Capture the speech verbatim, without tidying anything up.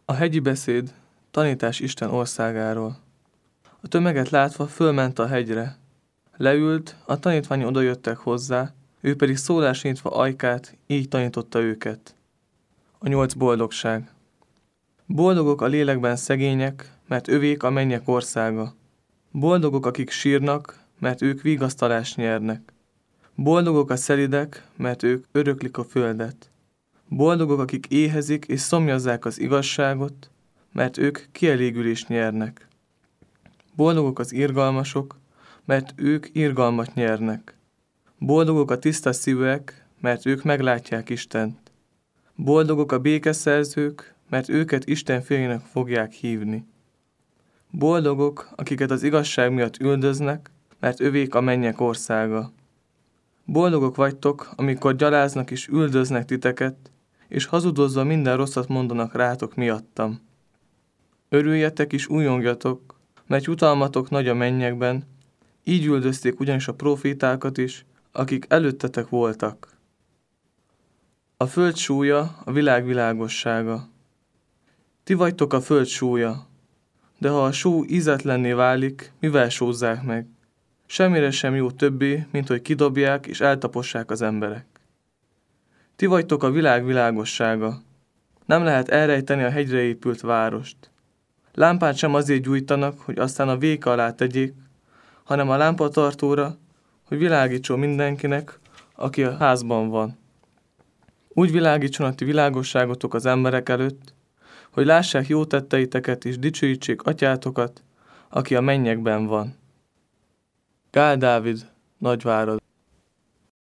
A hegyi beszéd, tanítás Isten országáról. A tömeget látva fölment a hegyre. Leült, a tanítványi odajöttek hozzá, ő pedig szólásra nyitva ajkát, így tanította őket. A nyolc boldogság. Boldogok a lélekben szegények, mert övék a mennyek országa. Boldogok, akik sírnak, mert ők vigasztalást nyernek. Boldogok a szelidek, mert ők öröklik a földet. Boldogok, akik éhezik és szomjazzák az igazságot, mert ők kielégülést nyernek. Boldogok az irgalmasok, mert ők irgalmat nyernek. Boldogok a tiszta szívűek, mert ők meglátják Istent. Boldogok a békeszerzők, mert őket Isten fiainak fogják hívni. Boldogok, akiket az igazság miatt üldöznek, mert övék a mennyek országa. Boldogok vagytok, amikor gyaláznak és üldöznek titeket, és hazudozva minden rosszat mondanak rátok miattam. Örüljetek és újongjatok, mert jutalmatok nagy a mennyekben, így üldözték ugyanis a profétákat is, akik előttetek voltak. A föld súlya, a világ világossága. Ti vagytok a föld súlya, de ha a só ízetlenné válik, mivel sózzák meg? Semmire sem jó többé, mint hogy kidobják és eltapossák az emberek. Ti vagytok a világ világossága. Nem lehet elrejteni a hegyre épült várost. Lámpát sem azért gyújtanak, hogy aztán a véka alá tegyék, hanem a lámpatartóra, hogy világítson mindenkinek, aki a házban van. Úgy világítson a ti világosságotok az emberek előtt, hogy lássák jó tetteiteket és dicsőítsék atyátokat, aki a mennyekben van. Gál Dávid, Nagyvárad.